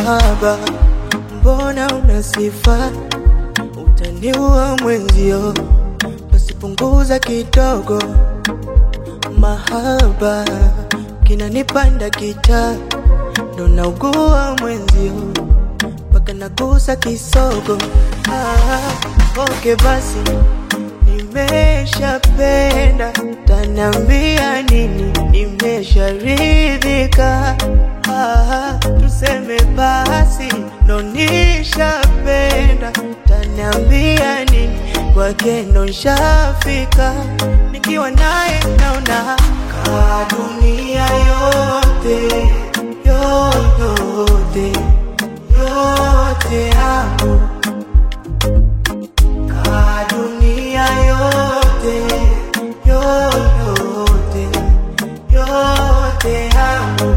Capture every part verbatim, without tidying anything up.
mahaba, mbona unasifa, utaniua mwenzio, basi punguza kidogo. Mahaba kinanipanda kita, ndo naugua mwenzio, paka nagusa kisogo. Ah, okay basi nimeshapenda, taniambia nini, nimesharidhika. Ah, tuseme basi ndo nishapenda, taniambia nini, kwake ndo nishafika. Nikiwa naye naona ka dunia yote, yote, yote hapo. Ka dunia yote, yote, yote hapo.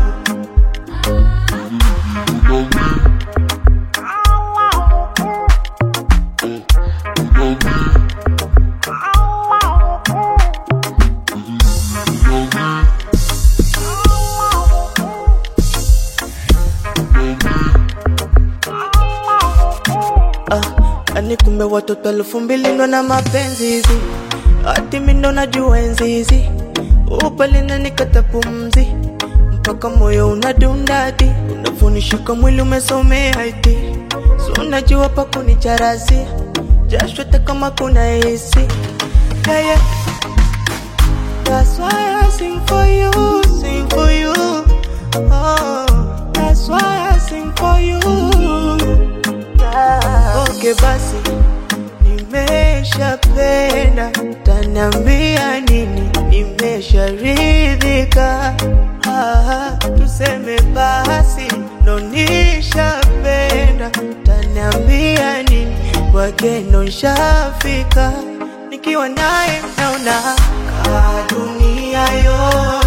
Ah, ani kumbe watoto elfu mbili ndo na mapenzi hizi, ati mi ndo najua enzi hizi, upali na nikata pumzi, mpaka moyo unadundadi, unafunishika mwili umesomea iti, so unajua pa kunicharazi, jasho hata kama kuna hisi. Yeah, yeah. That's why I sing for you, sing for you. Oh, that's why I sing for you. Okay basi nimeshapenda, taniambia nini, nimesharidhika. Ah, tuseme basi ndo nishapenda, taniambia nini, kwake ndo nishafika. Nikiwa naye naona ka dunia yote